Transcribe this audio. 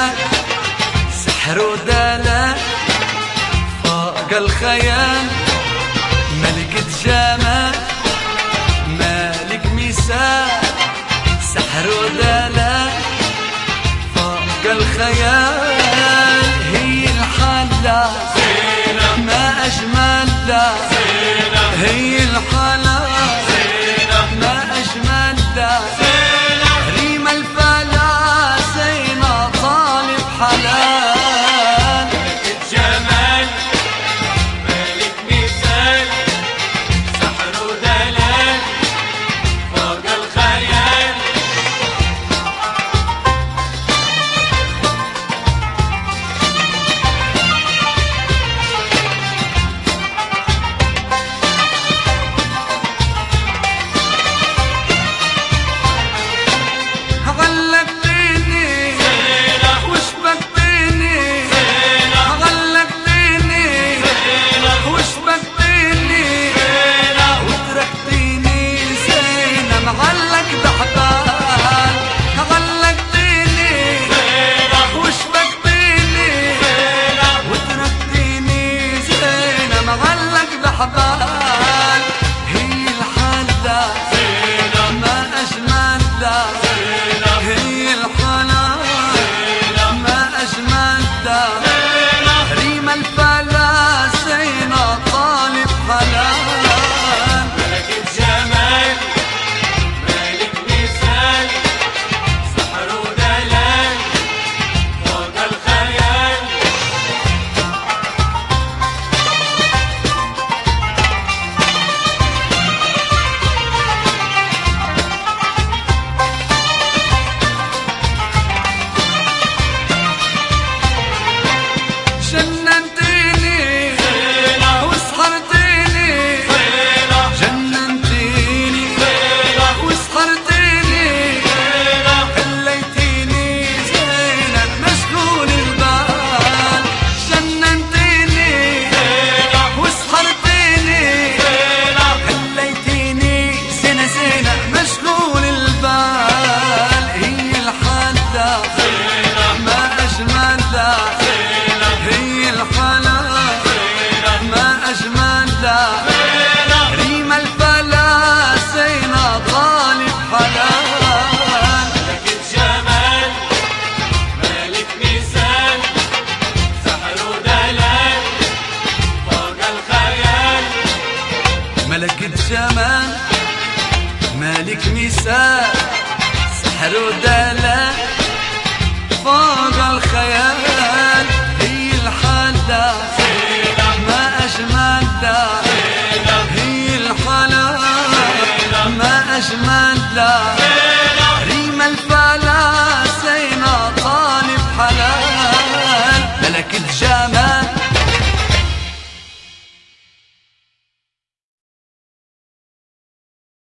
ميزان سحر ودلال فوق الخيال ملكة جمال مالك مثال سحر ودلال فوق الخيال هي الحلا ما أجملها هي الحلا ما أجملها ريم الفلا زينة طالب حلال ملكة جمال مالك مثال سحر ودلال فوق الخيال هي الحلا ما أجملها هي الحلا ما أجملها ريم الفلا زينة طالب حلال ملكة جمال مالك مثال سحر ودلال فوق الخيال جننتيني وسحرتيني جننتيني وسحرتيني خليتيني زينة مشغول البال جننتيني وسحرتيني خليتيني زينة مشغول البال هي الحلا ما أجملها هي الحلا ما أجملها ريم الفلا زينة طالب حلال ملكة جمال مالك مثال سحر ودلال فوق الخيال ملكة جمال مالك مثال سحر ودلال فوق الخيال هي الحلا ما أجملها هي الحلا ما أجملها ريم الفلا زينة طالب حلال ملكة جمال